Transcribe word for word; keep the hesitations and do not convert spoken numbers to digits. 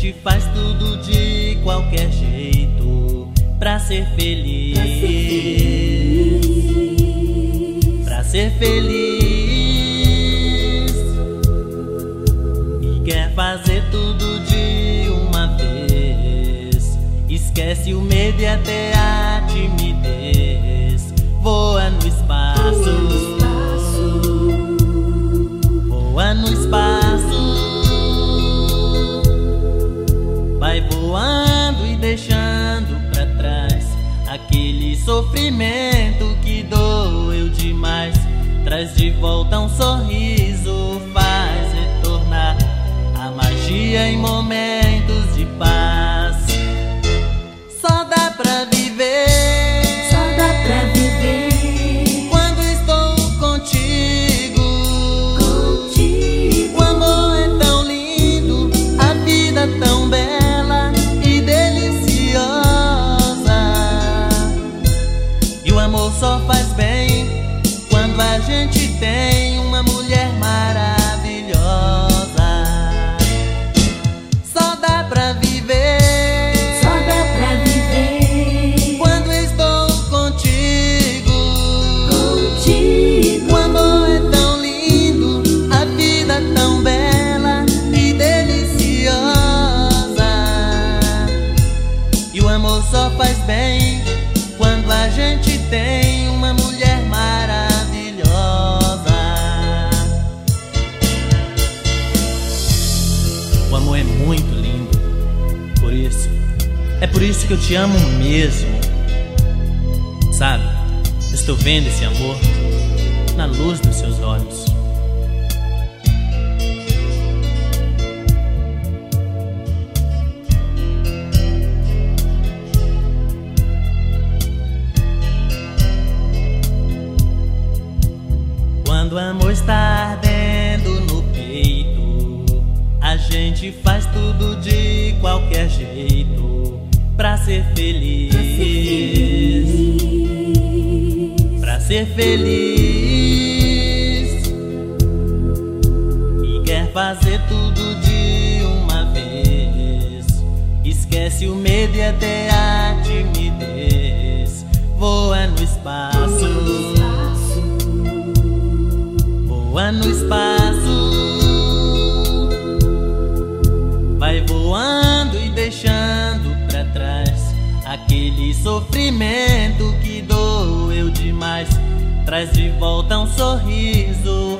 gente faz tudo de qualquer jeito pra ser feliz, pra ser feliz. E quer fazer tudo de uma vez, esquece o medo e até a timidez. Voa no espaço, voa no espaço, vai voando e deixando pra trás aquele sofrimento que doeu demais. Traz de volta um sorriso, faz retornar a magia em momentos de paz. Só dá pra viver, só dá pra viver quando estou contigo. contigo. O amor é tão lindo, a vida tão bela e deliciosa. E o amor só faz bem quando a gente tem uma mulher maravilhosa. Só dá pra viver, Só dá pra viver quando estou contigo. contigo. O amor é tão lindo, a vida tão bela e deliciosa. E o amor só faz bem quando a gente tem uma mulher maravilhosa. O amor é muito lindo, por isso, é por isso que eu te amo mesmo. Sabe, estou vendo esse amor na luz dos seus olhos. Quando o amor está ardendo no peito, a gente faz tudo de qualquer jeito pra ser feliz, pra ser feliz. E quer fazer tudo de uma vez, esquece o medo e até a timidez. Voa no espaço, voa no espaço, vai voando e deixando pra trás aquele sofrimento que doeu demais. Traz de volta um sorriso,